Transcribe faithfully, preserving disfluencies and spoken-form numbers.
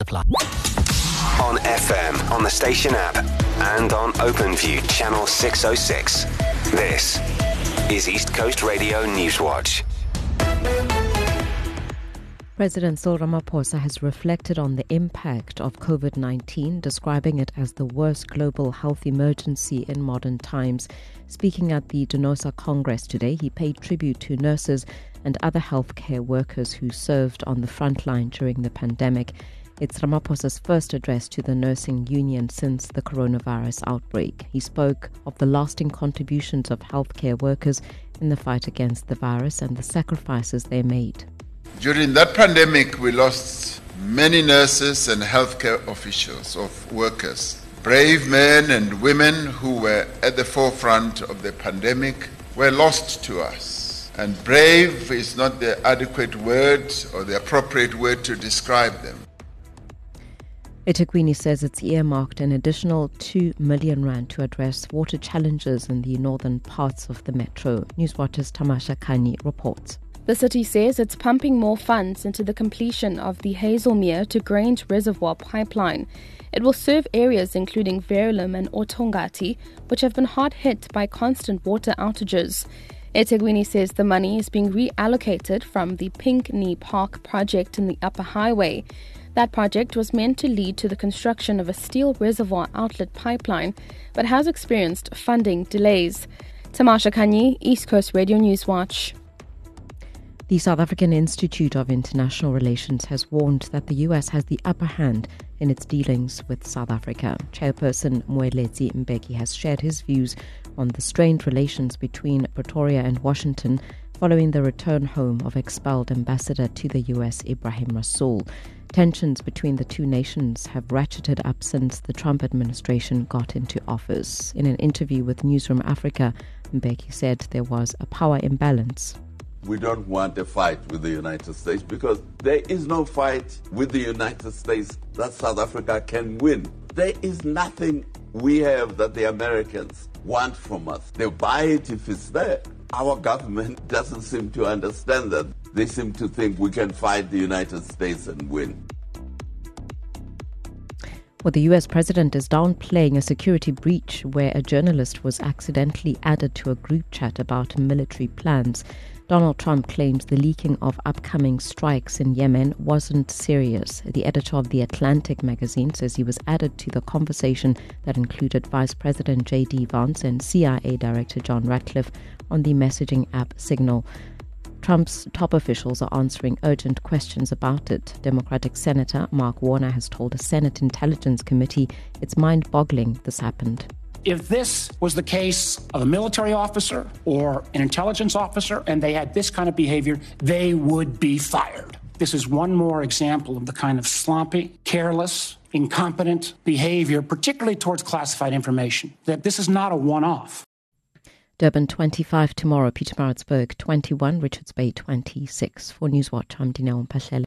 apply. On F M, on the station app, and on OpenView channel six oh six. This is East Coast Radio Newswatch. President Cyril Ramaphosa has reflected on the impact of COVID nineteen, describing it as the worst global health emergency in modern times. Speaking at the Donosa Congress today, he paid tribute to nurses and other healthcare workers who served on the front line during the pandemic. It's Ramaphosa's first address to the nursing union since the coronavirus outbreak. He spoke of the lasting contributions of healthcare workers in the fight against the virus and the sacrifices they made. During that pandemic, we lost many nurses and healthcare officials, of workers. Brave men and women who were at the forefront of the pandemic were lost to us. And brave is not the adequate word or the appropriate word to describe them. eThekwini says it's earmarked an additional two million rand to address water challenges in the northern parts of the metro. Newswatch's Tamasha Kani reports. The city says it's pumping more funds into the completion of the Hazelmere to Grange Reservoir pipeline. It will serve areas including Verulam and Otongati, which have been hard hit by constant water outages. eThekwini says the money is being reallocated from the Pinkney Park project in the Upper Highway. That project was meant to lead to the construction of a steel reservoir outlet pipeline, but has experienced funding delays. Tamasha Kani, East Coast Radio Newswatch. The South African Institute of International Relations has warned that the U S has the upper hand in its dealings with South Africa. Chairperson Moeletsi Mbeki has shared his views on the strained relations between Pretoria and Washington following the return home of expelled ambassador to the U S Ebrahim Rasool. Tensions between the two nations have ratcheted up since the Trump administration got into office. In an interview with Newsroom Africa, Mbeki said there was a power imbalance. We don't want a fight with the United States because there is no fight with the United States that South Africa can win. There is nothing we have that the Americans want from us. They buy it if it's there. Our government doesn't seem to understand that. They seem to think we can fight the United States and win. Well, the U S president is downplaying a security breach where a journalist was accidentally added to a group chat about military plans. Donald Trump claims the leaking of upcoming strikes in Yemen wasn't serious. The editor of The Atlantic magazine says he was added to the conversation that included Vice President J D Vance and C I A Director John Ratcliffe on the messaging app Signal. Trump's top officials are answering urgent questions about it. Democratic Senator Mark Warner has told a Senate Intelligence Committee it's mind-boggling this happened. If this was the case of a military officer or an intelligence officer and they had this kind of behavior, they would be fired. This is one more example of the kind of sloppy, careless, incompetent behavior, particularly towards classified information. That this is not a one-off. Durban twenty-five tomorrow, Pietermaritzburg twenty-one, Richards Bay twenty-six. For Newswatch, I'm Dineo Mpashele.